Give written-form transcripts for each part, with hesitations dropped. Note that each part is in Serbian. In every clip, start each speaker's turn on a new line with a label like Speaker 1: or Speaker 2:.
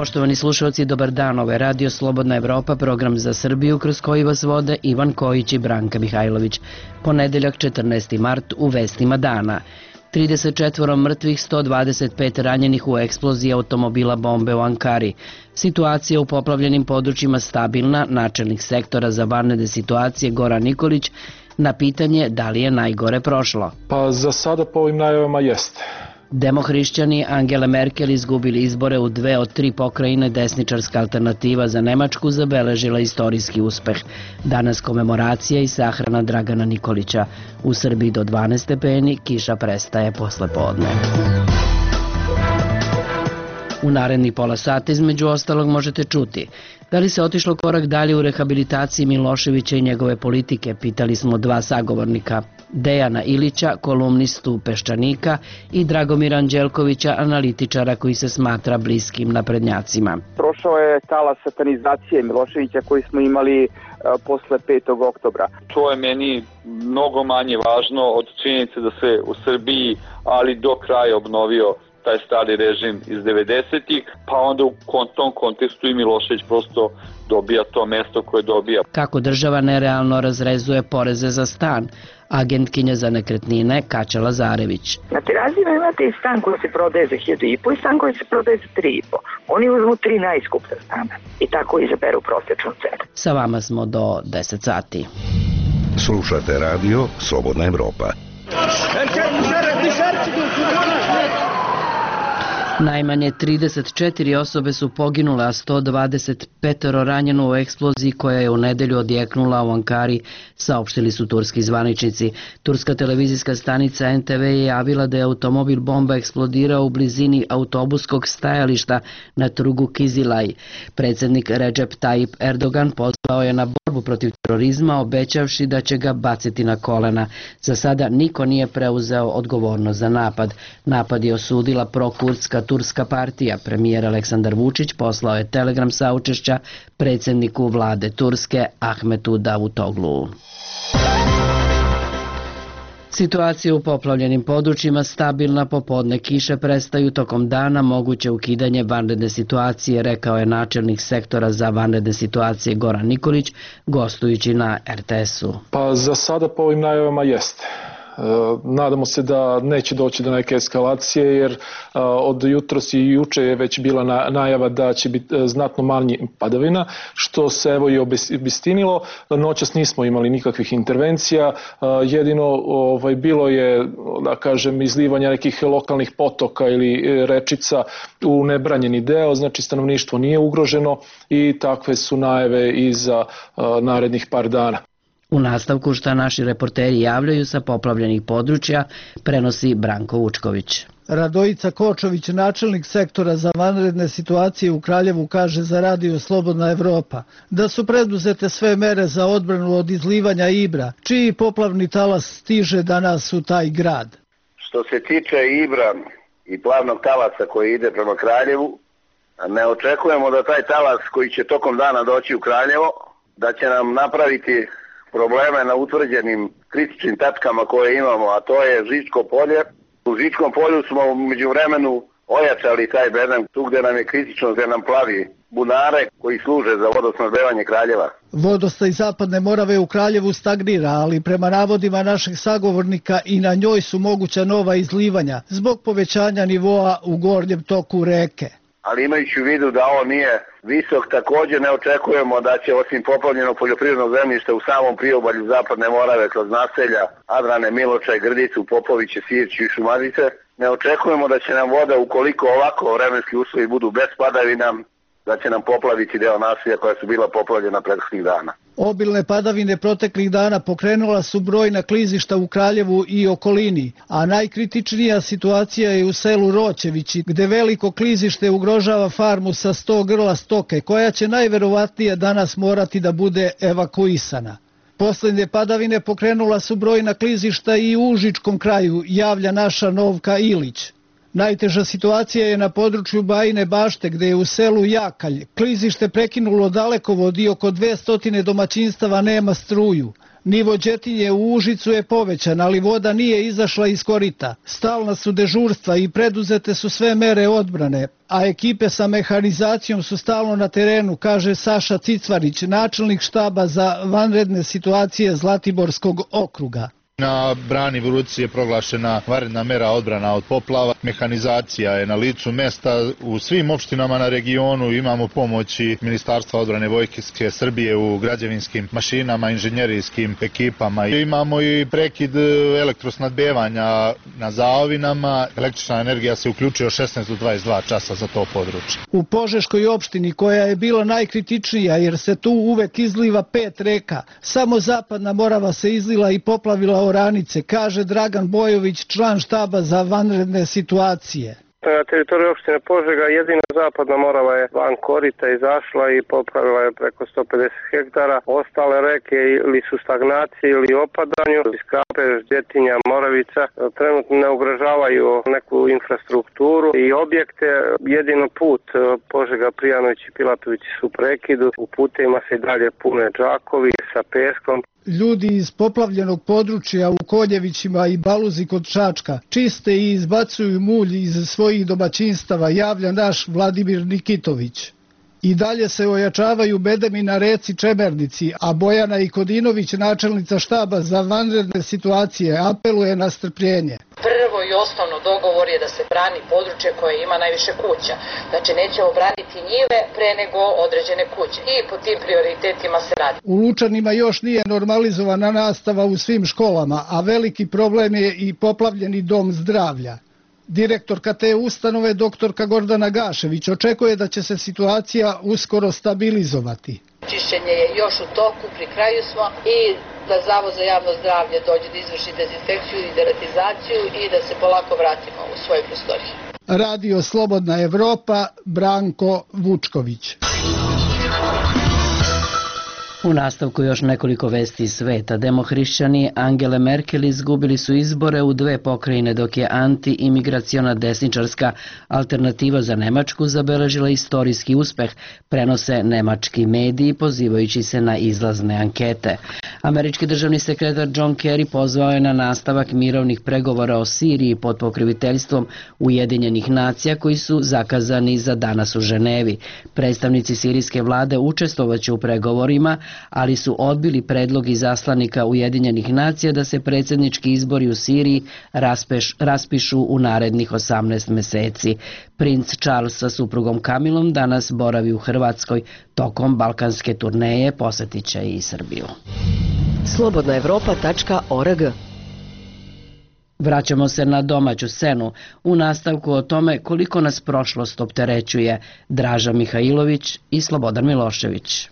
Speaker 1: Poštovani slušalci, dobar dan. Ovo je Radio Slobodna Evropa, program za Srbiju kroz koji vas vode Ivan Kojić i Branka Mihajlović. Ponedeljak 14. mart u vestima dana. 34 mrtvih, 125 ranjenih u eksploziji automobila bombe u Ankari. Situacija u poplavljenim područjima stabilna, načelnik sektora za vanredne situacije Goran Nikolić na pitanje da li je najgore prošlo.
Speaker 2: Pa za sada po ovim najavama jeste.
Speaker 1: Demohrišćani Angele Merkel izgubili izbore u 2 od 3 pokrajine. Desničarska alternativa za Nemačku zabeležila istorijski uspeh. Danas komemoracija i sahrana Dragana Nikolića. U Srbiji do 12 stepeni, kiša prestaje posle podne. U narednih pola sata između ostalog možete čuti: da li se otišlo korak dalje u rehabilitaciji Miloševića i njegove politike, pitali smo 2 sagovornika. Dejana Ilića, kolumnistu Peščanika, i Dragomira Anđelkovića, analitičara koji se smatra bliskim naprednjacima.
Speaker 3: Prošao je talas satanizacije Miloševića koji smo imali posle 5. oktobra.
Speaker 4: To je meni mnogo manje važno od činjenice da se u Srbiji, ali do kraja obnovio taj stari režim iz 90-ih, pa onda u tom kontekstu i Milošević prosto dobija to mesto koje dobija.
Speaker 1: Kako država nerealno razrezuje poreze za stan, agentkinja za nekretnine Kaća Lazarević.
Speaker 5: Na Terazijama imate i stan koji se prodaje za 1.500 i stan koji se prodaje za 3.500. Oni uzmu 3 najskuplja stana i tako izaberu prosječnu cenu.
Speaker 1: Sa vama smo do 10 sati.
Speaker 6: Slušate radio Slobodna Evropa.
Speaker 1: Najmanje 34 osobe su poginule, a 125 ranjeno u eksploziji koja je u nedelju odjeknula u Ankari, saopštili su turski zvaničnici. Turska televizijska stanica NTV je javila da je automobil bomba eksplodirao u blizini autobuskog stajališta na Trugu Kizilaj. Predsjednik Recep Tayyip Erdogan pozvao je na borbu protiv terorizma, obećavši da će ga baciti na kolena. Za sada niko nije preuzeo odgovornost za napad. Napad je osudila prokurdska Turska partija. Premijer Aleksandar Vučić poslao je telegram saučešća predsjedniku vlade Turske Ahmetu Davutoglu. Situacija u poplavljenim područjima stabilna, popodne kiše prestaju, tokom dana moguće ukidanje vanredne situacije, rekao je načelnik sektora za vanredne situacije Goran Nikolić, gostujući na RTS-u.
Speaker 2: Pa za sada po ovim najavama jeste. Nadamo se da neće doći do neke eskalacije, jer od jutros i juče je već bila najava da će biti znatno manje padavina, što se evo i obistinilo. Noćas nismo imali nikakvih intervencija, jedino bilo je, da kažem, izlivanja nekih lokalnih potoka ili rečica u nebranjeni deo, znači stanovništvo nije ugroženo i takve su najave i za narednih par dana.
Speaker 1: U nastavku šta naši reporteri javljaju sa poplavljenih područja, prenosi Branko Vučković.
Speaker 7: Radojica Kočović, načelnik sektora za vanredne situacije u Kraljevu, kaže za Radio Slobodna Evropa da su preduzete sve mere za odbranu od izlivanja Ibra, čiji poplavni talas stiže danas u taj grad.
Speaker 8: Što se tiče Ibra i plavnog talasa koji ide prema Kraljevu, ne očekujemo da taj talas koji će tokom dana doći u Kraljevo, da će nam napraviti probleme na utvrđenim kritičnim tačkama koje imamo, a to je Žičko polje. U Žičkom polju smo među vremenu ojačali taj bedem, tu gde nam je kritično, gde nam plavi bunare koji služe za vodosnabdevanje Kraljeva.
Speaker 7: Vodostaj Zapadne Morave u Kraljevu stagnira, ali prema navodima našeg sagovornika i na njoj su moguća nova izlivanja zbog povećanja nivoa u gornjem toku reke.
Speaker 8: Ali imajući u vidu da on nije visok, također ne očekujemo da će osim poplavljenog poljoprivrednog zemljišta u samom priobalju Zapadne Morave kroz naselja Adrane, Miločaj, Grdicu, Popoviće, Sirći i Šumadrice, ne očekujemo da će nam voda, ukoliko ovako vremenski uslovi budu bez padavina, da će nam poplaviti deo naselja koja su bila poplavljena prethodnih dana.
Speaker 7: Obilne padavine proteklih dana pokrenula su brojna klizišta u Kraljevu i okolini, a najkritičnija situacija je u selu Roćevići, gde veliko klizište ugrožava farmu sa 100 grla stoke, koja će najverovatnije danas morati da bude evakuisana. Posljednje padavine pokrenula su brojna klizišta i u Užičkom kraju, javlja naša Novka Ilić. Najteža situacija je na području Bajine Bašte, gde je u selu Jakalj klizište prekinulo dalekovod i oko 200 domaćinstava nema struju. Nivo Đetinje u Užicu je povećan, ali voda nije izašla iz korita. Stalna su dežurstva i preduzete su sve mere odbrane, a ekipe sa mehanizacijom su stalno na terenu, kaže Saša Cicvarić, načelnik štaba za vanredne situacije Zlatiborskog okruga.
Speaker 9: Na brani Vruci je proglašena vanredna mera odbrana od poplava. Mehanizacija je na licu mesta. U svim opštinama na regionu imamo pomoći Ministarstva odbrane Vojske Srbije u građevinskim mašinama, inženjerijskim ekipama. Imamo i prekid elektrosnadbevanja na zaovinama. Električna energija se uključuje od 16 do 22 časa za to područje.
Speaker 7: U Požeškoj opštini, koja je bila najkritičnija jer se tu uvek izliva 5 reka, samo Zapadna Morava se izlila i poplavila oranice, kaže Dragan Bojović, član štaba za vanredne situacije.
Speaker 10: Na teritoriju opštine Požega jedina Zapadna Morava je van korita izašla i poplavila je preko 150 hektara. Ostale reke ili su stagnacije ili opadanju, Skapež, Đetinja, Moravica trenutno ne ugrožavaju neku infrastrukturu i objekte. Jedino put Požega, Prijanović i Pilatović su u prekidu. U putevima se i dalje pune džakovi sa peskom.
Speaker 7: Ljudi iz poplavljenog područja u Koljevićima i Baluzi kod Čačka čiste i izbacuju mulj iz svojih domaćinstava, javlja naš Vladimir Nikitović. I dalje se ojačavaju bedemi na reci Čemernici, a Bojana Ikodinović, načelnica štaba za vanredne situacije, apeluje na strpljenje.
Speaker 11: Prvo i osnovno dogovor je da se brani područje koje ima najviše kuća. Znači nećemo braniti njive pre nego određene kuće i po tim prioritetima se radi.
Speaker 7: U Lučanima još nije normalizovana nastava u svim školama, a veliki problem je i poplavljeni dom zdravlja. Direktorka te ustanove, doktorka Gordana Gašević, očekuje da će se situacija uskoro stabilizovati.
Speaker 11: Čišćenje je još u toku, pri kraju smo i da Zavod za javno zdravlje dođe da izvrši dezinfekciju i deratizaciju i da se polako vratimo u svoje prostorije.
Speaker 7: Radio Slobodna Evropa, Branko Vučković.
Speaker 1: U nastavku još nekoliko vesti iz sveta. Demohrišćani Angele Merkel izgubili su izbore u 2 pokrajine, dok je anti-imigraciona desničarska Alternativa za Nemačku zabeležila istorijski uspeh, prenose nemački mediji pozivajući se na izlazne ankete. Američki državni sekretar John Kerry pozvao je na nastavak mirovnih pregovora o Siriji pod pokroviteljstvom Ujedinjenih nacija koji su zakazani za danas u Ženevi. Predstavnici sirijske vlade učestvovaće u pregovorima, ali su odbili predlog izaslanika Ujedinjenih nacija da se predsjednički izbori u Siriji raspišu u narednih 18 meseci. Princ Charles sa suprugom Kamilom danas boravi u Hrvatskoj. Tokom balkanske turneje posetit će i Srbiju.
Speaker 12: Slobodnaevropa.org.
Speaker 1: Vraćamo se na domaću scenu. U nastavku o tome koliko nas prošlost opterećuje, Draža Mihajlović i Slobodan Milošević.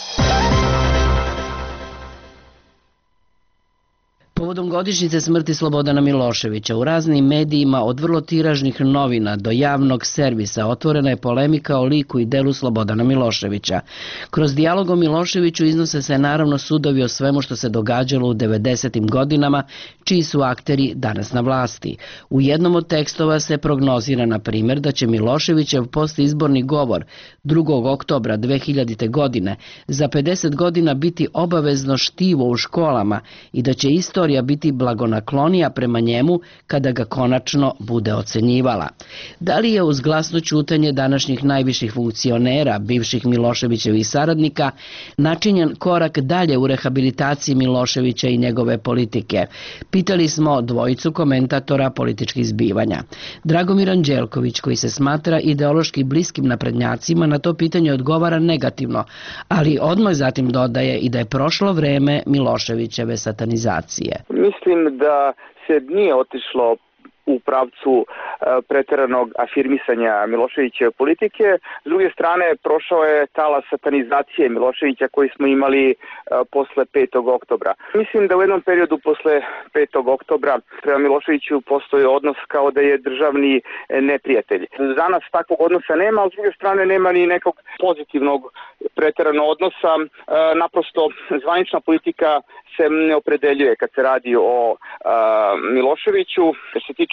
Speaker 1: Povodom godišnjice smrti Slobodana Miloševića u raznim medijima od vrlo tiražnih novina do javnog servisa otvorena je polemika o liku i delu Slobodana Miloševića. Kroz dijalog o Miloševiću iznose se naravno sudovi o svemu što se događalo u 90. godinama, čiji su akteri danas na vlasti. U jednom od tekstova se prognozira, na primjer, da će Miloševićev postizborni govor 2. oktobra 2000. godine za 50 godina biti obavezno štivo u školama i da će istorija biti blagonaklonija prema njemu kada ga konačno bude ocenjivala. Da li je uz glasno ćutanje današnjih najviših funkcionera, bivših Miloševićevih saradnika, načinjen korak dalje u rehabilitaciji Miloševića i njegove politike? Pitali smo dvojicu komentatora političkih zbivanja. Dragomir Anđelković, koji se smatra ideološki bliskim naprednjacima, na to pitanje odgovara negativno, ali odmah zatim dodaje i da je prošlo vreme Miloševićeve satanizacije.
Speaker 3: Mislim da se nije otišlo u pravcu preteranog afirmisanja Miloševićeve politike. S druge strane, prošao je talas satanizacije Miloševića koji smo imali posle 5. oktobra. Mislim da u jednom periodu posle 5. oktobra prema Miloševiću postoji odnos kao da je državni neprijatelj. Danas takvog odnosa nema, a s druge strane nema ni nekog pozitivnog preteranog odnosa. Naprosto zvanična politika se ne opredeljuje kad se radi o Miloševiću. Što se tiče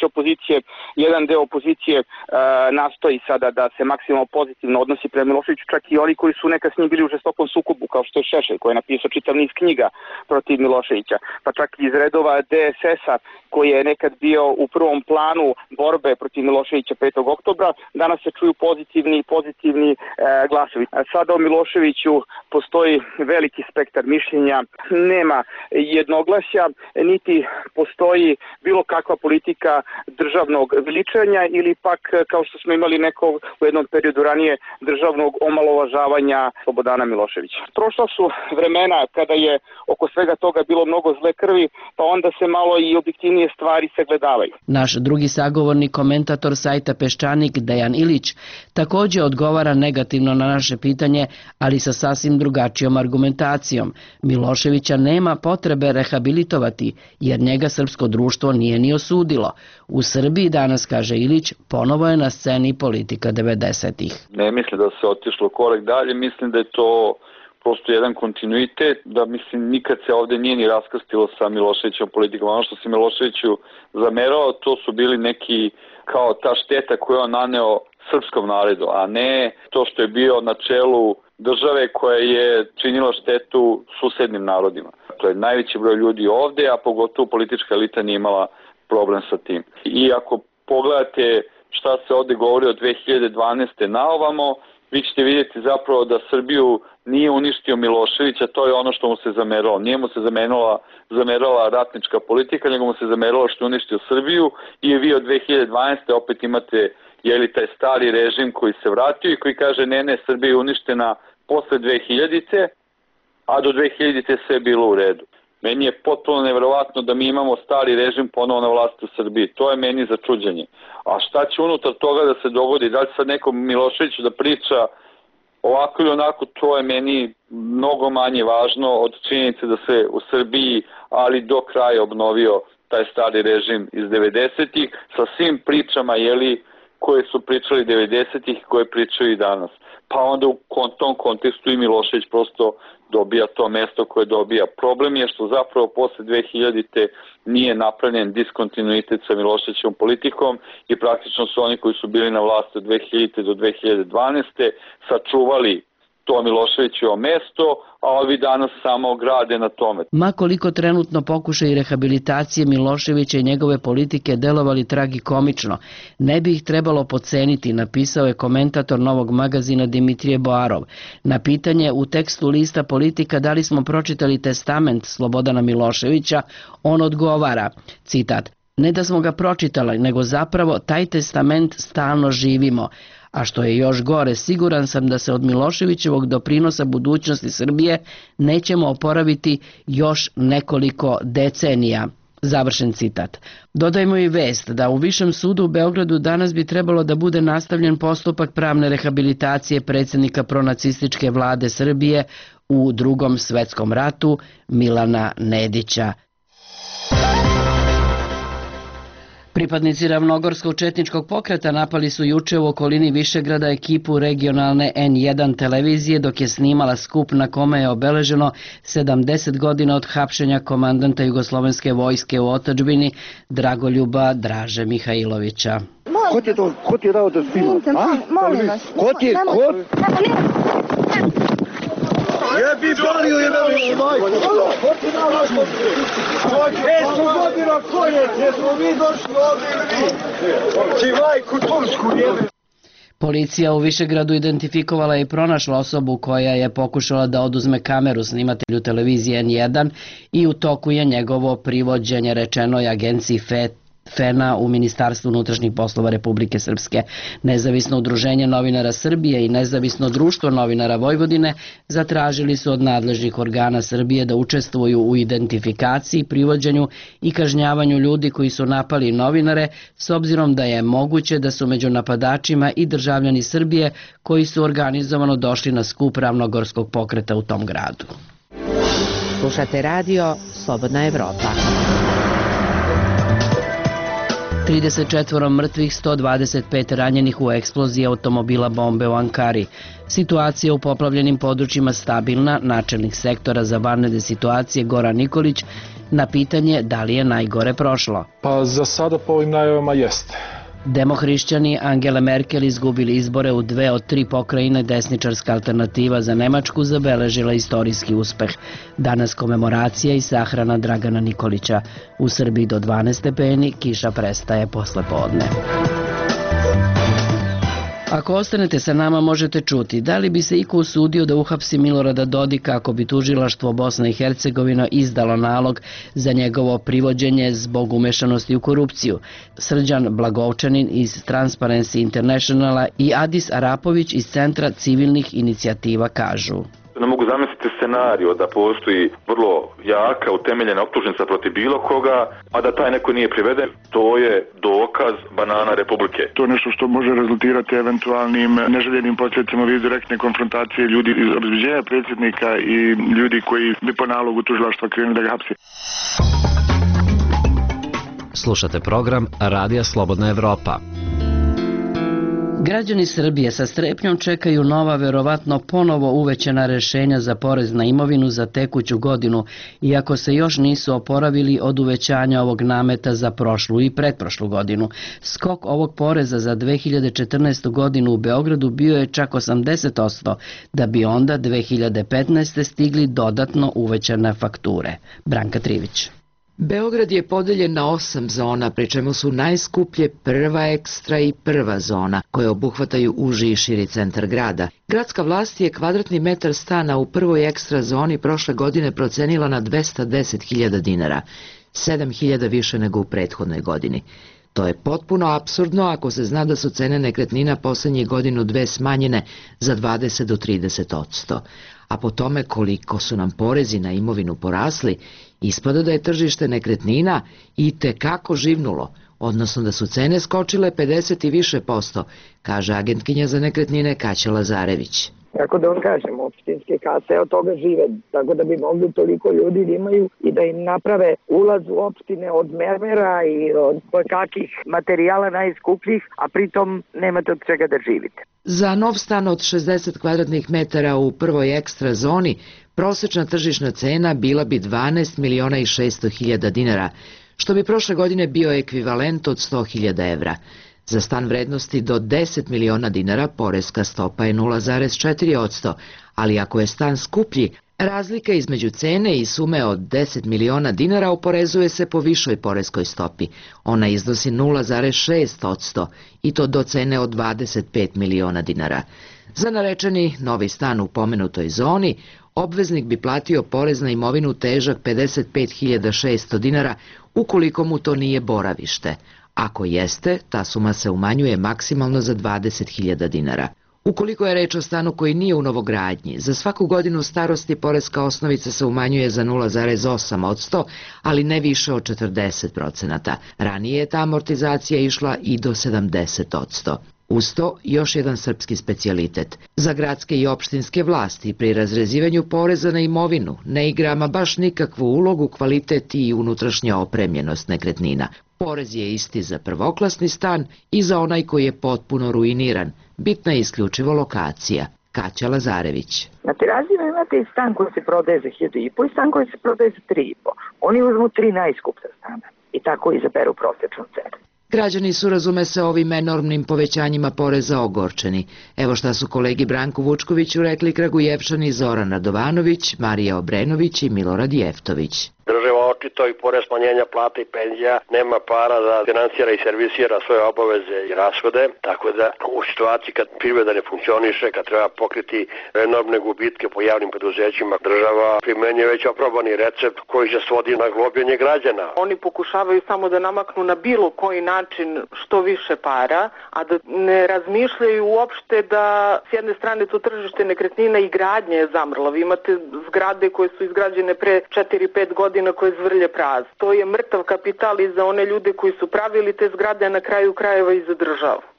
Speaker 3: opozicije, jedan deo opozicije nastoji sada da se maksimalno pozitivno odnosi prema Miloševiću, čak i oni koji su nekad s njim bili u žestokom sukobu, kao što je Šešelj, koji je napisao čitav niz knjiga protiv Miloševića, pa čak iz redova DSS-a, koji je nekad bio u prvom planu borbe protiv Miloševića 5. oktobra, danas se čuju pozitivni glasovi. Sada o Miloševiću postoji veliki spektar mišljenja, nema jednoglasja, niti postoji bilo kakva politika državnog veličanja ili pak, kao što smo imali neko u jednom periodu ranije, državnog omalovažavanja Slobodana Miloševića. Prošla su vremena kada je oko svega toga bilo mnogo zle krvi, pa onda se malo i objektivnije stvari sagledavaju.
Speaker 1: Naš drugi sagovornik, komentator sajta Peščanik Dejan Ilić, također odgovara negativno na naše pitanje, ali sa sasvim drugačijom argumentacijom. Miloševića nema potrebe rehabilitovati, jer njega srpsko društvo nije ni osudilo. U Srbiji danas, kaže Ilić, ponovo je na sceni politika 90-ih.
Speaker 4: Ne mislim da se otišlo korak dalje, mislim da je to prosto jedan kontinuitet, da mislim nikad se ovde nije ni raskrstilo sa Miloševićom politikom. Ono što se Miloševiću zamerao, to su bili neki kao ta šteta koju on naneo srpskom narodu, a ne to što je bio na čelu države koja je činila štetu susednim narodima. To je najveći broj ljudi ovde, a pogotovo politička elita nije imala problem sa tim. I ako pogledate šta se ovde govori od 2012. na ovamo, vi ćete vidjeti zapravo da Srbiju nije uništio Milošević, a to je ono što mu se zameralo. Nije mu se zamerala ratnička politika, nego mu se zameralo što je uništio Srbiju i vi od 2012. opet imate taj stari režim koji se vratio i koji kaže ne, Srbija je uništena posle 2000-te, a do 2000-te sve je bilo u redu. Meni je potpuno neverovatno da mi imamo stari režim ponovo na vlasti u Srbiji. To je meni za čuđenje. A šta će unutar toga da se dogodi? Da li sad nekom Miloševiću da priča ovako ili onako, to je meni mnogo manje važno od činjenice da se u Srbiji, ali do kraja obnovio taj stari režim iz 90-ih sa svim pričama, koje su pričali 90-ih i koje pričaju i danas. Pa onda u tom kontekstu i Milošević prosto dobija to mesto koje dobija. Problem je što zapravo posle 2000-te nije napravljen diskontinuitet sa Miloševićevom politikom i praktično su oni koji su bili na vlasti od 2000-te do 2012. sačuvali to Miloševićevo mesto, a ovi danas samo grade na tome.
Speaker 1: Ma koliko trenutno pokušaj rehabilitacije Miloševića i njegove politike delovali tragikomično, ne bi ih trebalo podceniti, napisao je komentator Novog magazina Dimitrije Boarov. Na pitanje u tekstu lista Politika da li smo pročitali testament Slobodana Miloševića, on odgovara, citat, ne da smo ga pročitali, nego zapravo taj testament stalno živimo. A što je još gore, siguran sam da se od Miloševićevog doprinosa budućnosti Srbije nećemo oporaviti još nekoliko decenija. Završen citat. Dodajmo i vest da u Višem sudu u Beogradu danas bi trebalo da bude nastavljen postupak pravne rehabilitacije predsjednika pronacističke vlade Srbije u Drugom svetskom ratu Milana Nedića. Pripadnici ravnogorskog četničkog pokreta napali su juče u okolini Višegrada ekipu regionalne N1 televizije dok je snimala skup na kome je obeleženo 70 godina od hapšenja komandanta Jugoslovenske vojske u otadžbini Dragoljuba Draže Mihajlovića.
Speaker 12: Ko ti je dao da snimaš? Molim vas. Ko ti je? Jebi balio je majko. Ko ti dao da snimaš? 500 godina ko je? Jesmo mi došli ovdje ili vi? Ti majku tursku jebe.
Speaker 1: Policija u Višegradu identifikovala i pronašla osobu koja je pokušala da oduzme kameru snimatelju televizije N1 i u toku je njegovo privođenje, rečeno je agenciji FENA u Ministarstvu unutrašnjih poslova Republike Srpske. Nezavisno udruženje novinara Srbije i Nezavisno društvo novinara Vojvodine zatražili su od nadležnih organa Srbije da učestvuju u identifikaciji, privođenju i kažnjavanju ljudi koji su napali novinare, s obzirom da je moguće da su među napadačima i državljani Srbije koji su organizovano došli na skup ravnogorskog pokreta u tom gradu.
Speaker 13: Slušate radio Slobodna Evropa.
Speaker 1: 34 mrtvih, 125 ranjenih u eksploziji automobila bombe u Ankari. Situacija u poplavljenim područjima stabilna, načelnik sektora za vanredne situacije Goran Nikolić na pitanje da li je najgore prošlo.
Speaker 2: Pa za sada po ovim najavama jeste.
Speaker 1: Demohrišćani Angela Merkel izgubili izbore u 2 od 3 pokrajine, desničarska alternativa za Nemačku zabeležila istorijski uspeh. Danas komemoracija i sahrana Dragana Nikolića. U Srbiji do 12 stepeni, kiša prestaje posle podne. Ako ostanete sa nama možete čuti da li bi se iko usudio da uhapsi Milorada Dodika ako bi tužilaštvo Bosna i Hercegovina izdalo nalog za njegovo privođenje zbog umešanosti u korupciju. Srđan Blagovčanin iz Transparency Internationala i Adis Arapović iz Centra civilnih inicijativa kažu.
Speaker 13: Ne mogu zamisliti scenariju da postoji vrlo jaka, utemeljena optužnica protiv bilo koga, a da taj neko nije priveden. To je dokaz banana republike.
Speaker 14: To je nešto što može rezultirati eventualnim neželjenim posljedicama u vidu direktne konfrontacije ljudi iz obezbeđenja predsjednika i ljudi koji bi po nalogu tužilaštva krenuli da ga hapse.
Speaker 15: Slušate program Radija Slobodna Evropa.
Speaker 1: Građani Srbije sa strepnjom čekaju nova, verovatno ponovo uvećana rešenja za porez na imovinu za tekuću godinu, iako se još nisu oporavili od uvećanja ovog nameta za prošlu i pretprošlu godinu. Skok ovog poreza za 2014. godinu u Beogradu bio je čak 80%, da bi onda 2015. stigli dodatno uvećane fakture. Branka Trivić.
Speaker 16: Beograd je podeljen na 8 zona, pri čemu su najskuplje prva ekstra i prva zona, koje obuhvataju uži i širi centar grada. Gradska vlast je kvadratni metar stana u prvoj ekstra zoni prošle godine procenila na 210.000 dinara, 7.000 više nego u prethodnoj godini. To je potpuno apsurdno ako se zna da su cene nekretnina poslednjih godinu dve smanjene za 20 do 30%. A po tome koliko su nam porezi na imovinu porasli, ispada da je tržište nekretnina i tekako živnulo, odnosno da su cene skočile 50 i više posto, kaže agentkinja za nekretnine Kaća Lazarević.
Speaker 5: Kako da vam kažem, opštinske kase od toga žive, tako da bi mogli toliko ljudi da imaju i da im naprave ulaz u opštine od mermera i od kakih materijala najskupljih, a pritom nemate od čega da živite.
Speaker 16: Za nov stan od 60 kvadratnih metara u prvoj ekstra zoni prosečna tržišna cena bila bi 12.600.000 dinara, što bi prošle godine bio ekvivalent od 100.000 evra. Za stan vrednosti do 10 miliona dinara poreska stopa je 0,4%, ali ako je stan skuplji, razlika između cene i sume od 10 miliona dinara oporezuje se po višoj poreskoj stopi. Ona iznosi 0,6% i to do cene od 25 miliona dinara. Za narečeni novi stan u pomenutoj zoni, obveznik bi platio porez na imovinu težak 55.600 dinara ukoliko mu to nije boravište. Ako jeste, ta suma se umanjuje maksimalno za 20.000 dinara. Ukoliko je reč o stanu koji nije u novogradnji, za svaku godinu starosti poreska osnovica se umanjuje za 0,8%, ali ne više od 40%. Ranije je ta amortizacija išla i do 70%. Uz to, još jedan srpski specijalitet. Za gradske i opštinske vlasti pri razrezivanju poreza na imovinu ne igra ama baš nikakvu ulogu kvalitet i unutrašnja opremljenost nekretnina. Porez je isti za prvoklasni stan i za onaj koji je potpuno ruiniran. Bitna je isključivo lokacija. Kaća Lazarević.
Speaker 5: Na Terazijama imate i stan koji se prodaje za 1.500 i stan koji se prodaje za 3.500. Oni uzmu 3 najskuplja stana i tako izaberu prosječnu cenu.
Speaker 16: Građani su, razume se, ovim enormnim povećanjima poreza ogorčeni. Evo šta su kolegi Branku Vučkoviću rekli Kragujevčani Zoran Radovanović, Marija Obrenović i Milorad Jeftović.
Speaker 17: Država očito i pored smanjenja plata i penzija nema para da finansira i servisira svoje obaveze i rashode, tako da u situaciji kad privreda ne funkcioniše, kad treba pokriti enormne gubitke po javnim preduzećima, država primenjuje već oprobani recept koji se svodi na globljenje građana.
Speaker 18: Oni pokušavaju samo da namaknu na bilo koji način što više para, a da ne razmišljaju uopšte da s jedne strane to tržište nekretnina i gradnje je zamrlo. Vi imate zgrade koje su izgrađene pre 4-5 godina koje zvrlje praz. To je mrtav kapital i za one ljude koji su pravili te zgrade, a na kraju krajeva i za državu.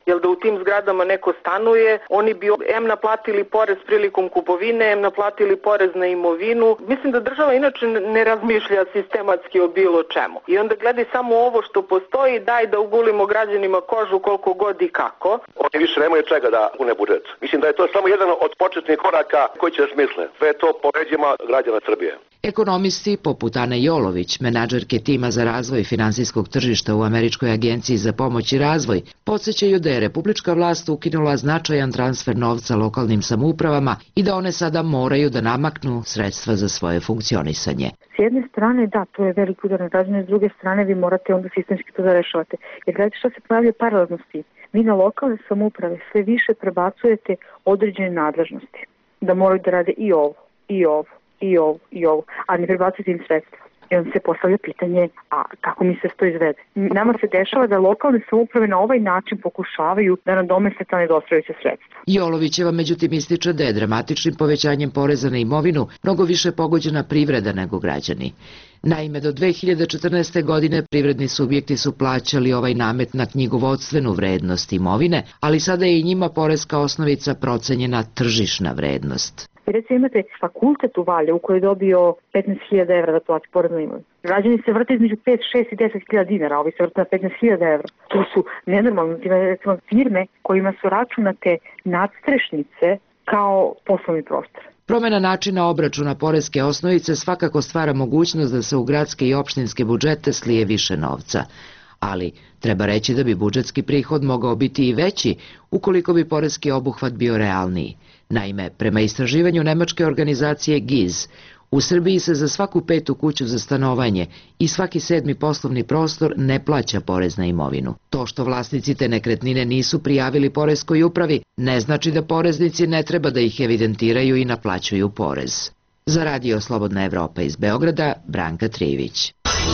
Speaker 18: jer da u tim zgradama neko stanuje, oni bi em naplatili porez prilikom kupovine, em naplatili porez na imovinu. Mislim da država inače ne razmišlja sistematski o bilo čemu. I onda gledaj samo ovo što postoji, daj da ugulimo građanima kožu koliko god i kako.
Speaker 17: Oni više nemaju čega da pune budžet. Mislim da je to samo jedan od početnih koraka koji će da smisle. Sve to po leđima građana Srbije.
Speaker 16: Ekonomisti poput Ane Jolović, menadžerke tima za razvoj finansijskog tržišta u Američkoj agenciji za pomoć i razvoj, podsjećaju da je republička vlast ukinula značajan transfer novca lokalnim samoupravama i da one sada moraju da namaknu sredstva za svoje funkcionisanje.
Speaker 19: S jedne strane, da, to je velik udar na građane, s druge strane vi morate onda sistemski to da rešavate. Jer gledajte što se pojavlja paralelno s tim. Vi na lokalne samouprave sve više prebacujete određene nadležnosti. Da moraju da rade i ovo, i ovo, i ovo, i ovo, a ne prebacujete im sredstva. I onda se postavlja pitanje, a kako mi se to izvede? Nama se dešava da lokalne samouprave na ovaj način pokušavaju da nadomeste ta nedostajuća sredstva.
Speaker 16: Jolovićeva međutim ističe da je dramatičnim povećanjem poreza na imovinu mnogo više pogođena privreda nego građani. Naime, do 2014. godine privredni subjekti su plaćali ovaj namet na knjigovodstvenu vrednost imovine, ali sada je i njima poreska osnovica procenjena tržišna vrednost.
Speaker 19: Recimo imate fakultet u Valjevu koji je dobio 15.000 evra da plati porez na imovinu. Građani se vrte između 5, 6 i 10.000 dinara, a ovi se vrte na 15.000 evra. To su nenormalne firme kojima su računate nadstrešnice kao poslovni prostor.
Speaker 16: Promjena načina obračuna poreske osnovice svakako stvara mogućnost da se u gradske i opštinske budžete slije više novca. Ali treba reći da bi budžetski prihod mogao biti i veći ukoliko bi poreski obuhvat bio realniji. Naime, prema istraživanju nemačke organizacije GIZ, u Srbiji se za svaku 5. kuću za stanovanje i svaki 7. poslovni prostor ne plaća porez na imovinu. To što vlasnici te nekretnine nisu prijavili poreskoj upravi ne znači da poreznici ne treba da ih evidentiraju i naplaćuju porez. Za Radio Slobodna Evropa iz Beograda, Branka Trivić.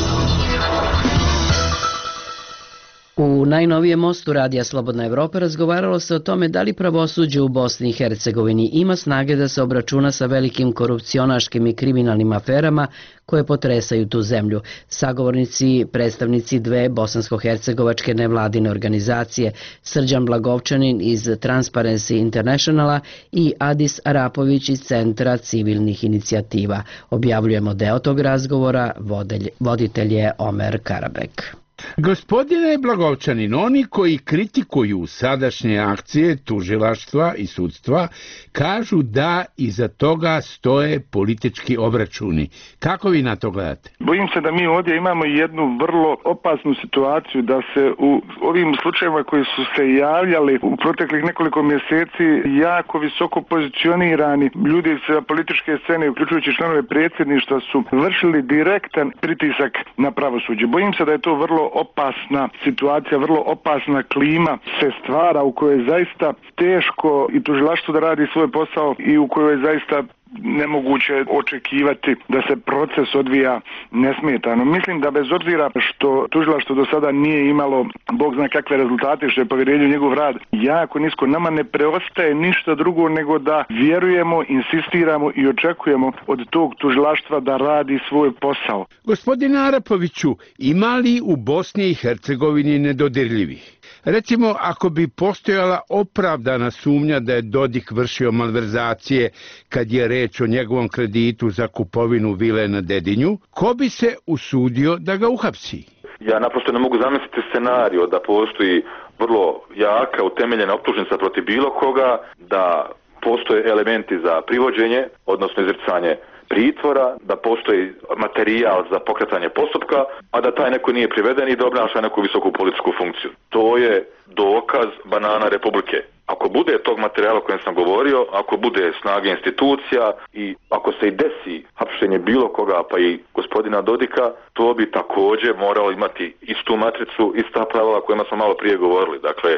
Speaker 1: U najnovijem mostu Radija Slobodna Evropa razgovaralo se o tome da li pravosuđe u Bosni i Hercegovini ima snage da se obračuna sa velikim korupcionaškim i kriminalnim aferama koje potresaju tu zemlju. Sagovornici, predstavnici dve bosansko-hercegovačke nevladine organizacije, Srđan Blagovčanin iz Transparency Internationala i Adis Arapović iz Centra civilnih inicijativa. Objavljujemo deo tog razgovora, voditelj je Omer Karabek.
Speaker 20: Gospodine Blagovčanin, oni koji kritikuju sadašnje akcije tužilaštva i sudstva kažu da iza toga stoje politički obračuni. Kako vi na to gledate?
Speaker 14: Bojim se da mi ovdje imamo jednu vrlo opasnu situaciju da se u ovim slučajevima koji su se javljali u proteklih nekoliko mjeseci jako visoko pozicionirani ljudi sa političke scene, uključujući članove predsjedništva, su vršili direktan pritisak na pravosuđe. Bojim se da je to vrlo opasna situacija, vrlo opasna klima se stvara u kojoj je zaista teško i tužilaštvo da radi svoj posao i u kojoj je zaista nemoguće očekivati da se proces odvija nesmetano. Mislim da bez obzira što tužilaštvo do sada nije imalo bog zna kakve rezultate, što je povjerenje u njegov rad jako nisko, nama ne preostaje ništa drugo nego da vjerujemo, insistiramo i očekujemo od tog tužilaštva da radi svoj posao.
Speaker 20: Gospodine Arapoviću, ima li u Bosni i Hercegovini nedodirljivih? Recimo, ako bi postojala opravdana sumnja da je Dodik vršio malverzacije kad je reč o njegovom kreditu za kupovinu vile na Dedinju, ko bi se usudio da ga uhapsi?
Speaker 13: Ja naprosto ne mogu zamisliti scenario da postoji vrlo jaka utemeljena optužnica protiv bilo koga, da postoje elementi za privođenje, odnosno izricanje pritvora, da postoji materijal za pokretanje postupka, a da taj neko nije priveden i da obnaša neku visoku političku funkciju. To je dokaz banana Republike. Ako bude tog materijala o kojem sam govorio, ako bude snage institucija i ako se i desi hapšenje bilo koga, pa i gospodina Dodika, to bi također moralo imati istu matricu, ista pravila o kojima smo malo prije govorili. Dakle,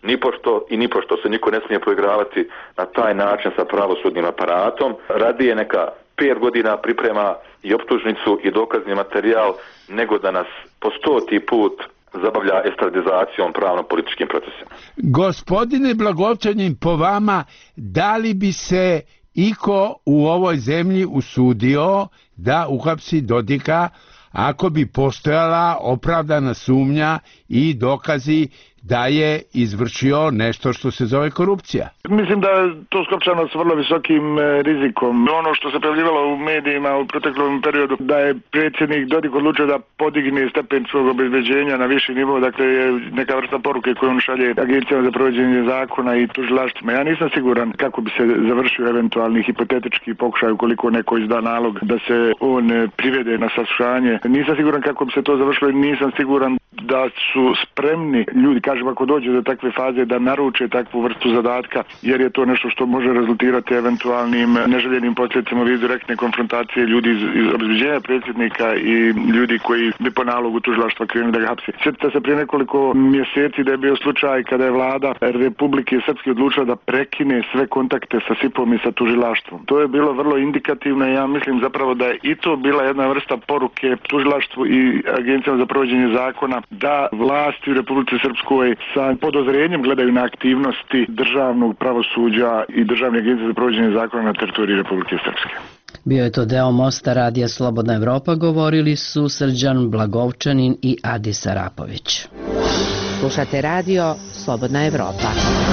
Speaker 13: nipošto se niko ne smije poigravati na taj način sa pravosudnim aparatom. Radije neka 5 godina priprema i optužnicu i dokazni materijal nego da nas po 100. put zabavlja estradizacijom pravno-političkim procesima.
Speaker 20: Gospodine Blagovčanin, po vama, da li bi se iko u ovoj zemlji usudio da uhapsi Dodika ako bi postojala opravdana sumnja i dokazi da je izvršio nešto što se zove korupcija?
Speaker 14: Mislim da je to skopčano s vrlo visokim rizikom. Ono što se pojavljivalo u medijima u proteklom periodu, da je predsjednik Dodik odlučio da podigne stepen svog obezbeđenja na viši nivo, dakle je neka vrsta poruke koju on šalje agencijama za provođenje zakona i tužilaštvima. Ja nisam siguran kako bi se završio eventualni hipotetički pokušaj ukoliko neko izda nalog da se on privede na saslušanje. Nisam siguran kako bi se to završilo i nisam siguran da su spremni ljudi, kažem, ako dođe do takve faze da naruče takvu vrstu zadatka, jer je to nešto što može rezultirati eventualnim neželjenim posljedicama u vidu direktne konfrontacije ljudi iz obezbeđenja predsjednika i ljudi koji bi po nalogu tužilaštva krenuli da ga hapse. Sjetite se prije nekoliko mjeseci da je bio slučaj kada je vlada Republike Srpske odlučila da prekine sve kontakte sa SIP-om i sa tužilaštvom. To je bilo vrlo indikativno i ja mislim zapravo da je i to bila jedna vrsta poruke tužilaštvu i agencijama za provođenje zakona da vlasti u Republici Srpskoj sa podozrenjem gledaju na aktivnosti državnog pravosuđa i državne agencije za provođenje zakona na teritoriji Republike Srpske.
Speaker 1: Bio je to deo mosta Radija Slobodna Evropa, govorili su Srđan Blagovčanin i Adis Arapović.
Speaker 16: Slušate radio Slobodna Evropa.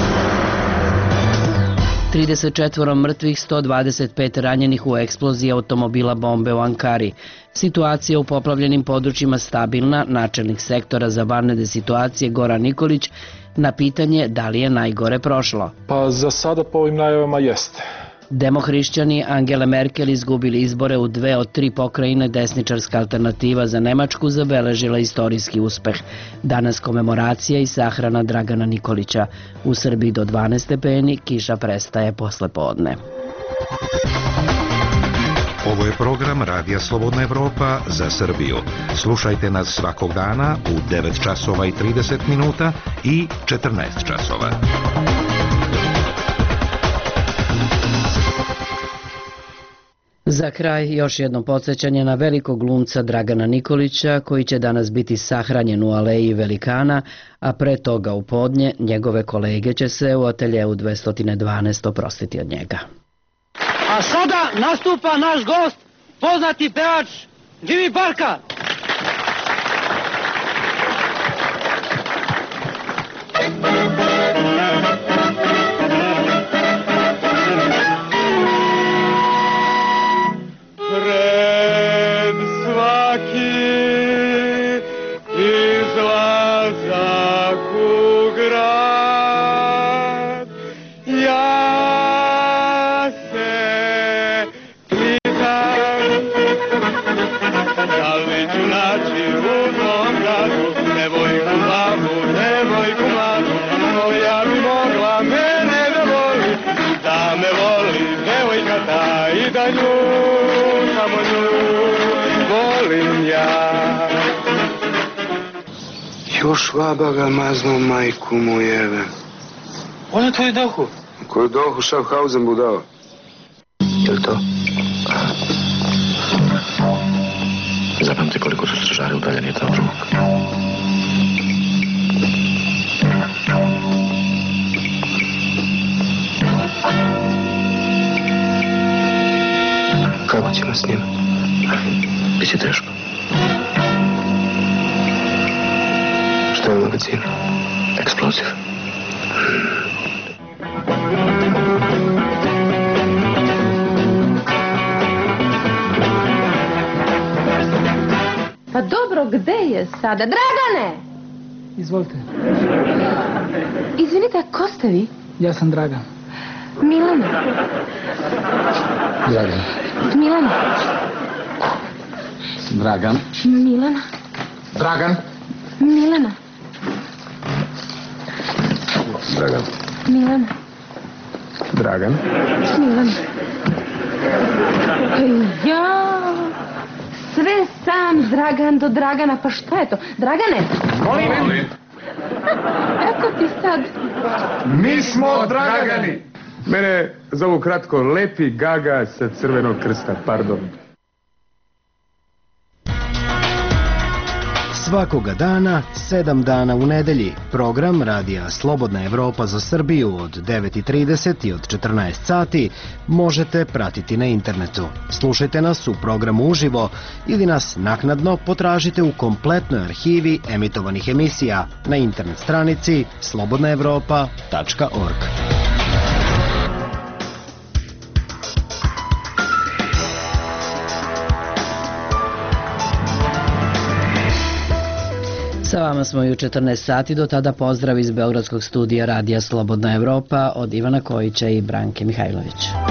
Speaker 1: 34 mrtvih, 125 ranjenih u eksploziji automobila bombe u Ankari. Situacija u poplavljenim područjima stabilna, načelnik sektora za vanredne situacije Goran Nikolić na pitanje da li je najgore prošlo.
Speaker 2: Pa za sada po ovim najavama jeste.
Speaker 1: Demohrišćani Angele Merkel izgubili izbore u 2 od 3 pokrajine, desničarska alternativa za Nemačku zabeležila istorijski uspeh. Danas komemoracija i sahrana Dragana Nikolića. U Srbiji do 12 stepeni, kiša prestaje posle podne.
Speaker 6: Ovo je program Radija Slobodna Evropa za Srbiju. Slušajte nas svakog dana u 9 časova i 30 minuta i 14 časova.
Speaker 1: Za kraj još jedno podsjećanje na velikog glumca Dragana Nikolića koji će danas biti sahranjen u aleji Velikana, a pre toga u podnje njegove kolege će se u ateljeu 212 oprostiti od njega.
Speaker 21: A sada nastupa naš gost, poznati pevač Jimmy Barka.
Speaker 22: Još vaba ga maznu majku mu jebe.
Speaker 21: On je tvoj dohu?
Speaker 22: Koju dohu Schaffhausen budao.
Speaker 23: Je li to? Zapamte koliko su stražari udaljeni od tamo drugog.
Speaker 22: Kako ćemo s njim?
Speaker 23: Biće teško.
Speaker 22: Što je u magazinu?
Speaker 23: Eksploziv.
Speaker 24: Pa dobro, gde je sada? Dragane!
Speaker 25: Izvolite.
Speaker 24: Izvinite, ko ste vi?
Speaker 25: Ja sam Dragan.
Speaker 24: Milana.
Speaker 25: Dragan.
Speaker 24: Milana.
Speaker 25: Dragan.
Speaker 24: Milana.
Speaker 25: Dragan.
Speaker 24: Milana.
Speaker 22: Dragan.
Speaker 24: Milana.
Speaker 22: Dragan.
Speaker 24: Milana. Ja. Sve sam Dragan do Dragana, pa šta je to? Dragane?
Speaker 25: Molim.
Speaker 24: Kako ti sad?
Speaker 22: Mi smo Dragani. Mene zovu kratko Lepi Gaga sa Crvenog krsta, pardon.
Speaker 7: Svakoga dana, 7 dana u nedelji, program Radija Slobodna Evropa za Srbiju od 9:30 i od 14 sati možete pratiti na internetu. Slušajte nas u programu uživo ili nas naknadno potražite u kompletnoj arhivi emitovanih emisija na internet stranici slobodnaevropa.org.
Speaker 1: Sa vama smo i u 14 sati, do tada pozdrav iz Beogradskog studija Radija Slobodna Evropa od Ivana Kojića i Branke Mihajlović.